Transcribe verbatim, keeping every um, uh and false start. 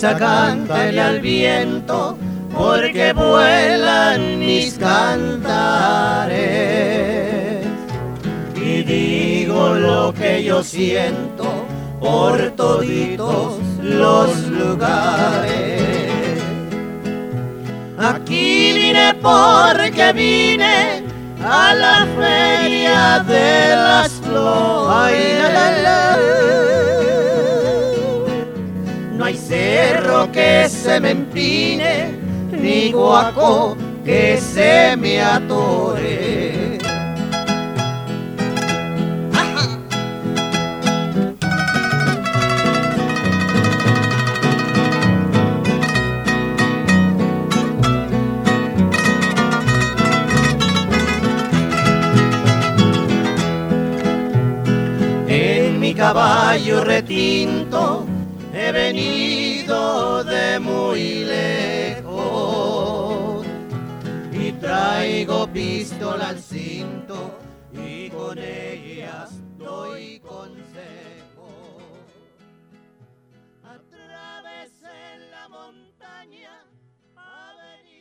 brisa cántele al viento, porque vuelan mis cantares. Y digo lo que yo siento por toditos los lugares. Aquí vine porque vine a la feria de las flores. Ay, la, la, la. No hay cerro que se me empine, ni guaco que se me atore. En mi caballo retinto he venido de muy lejos y traigo pistola al cinto y con ellas doy consejo. Atravesé la montaña a venir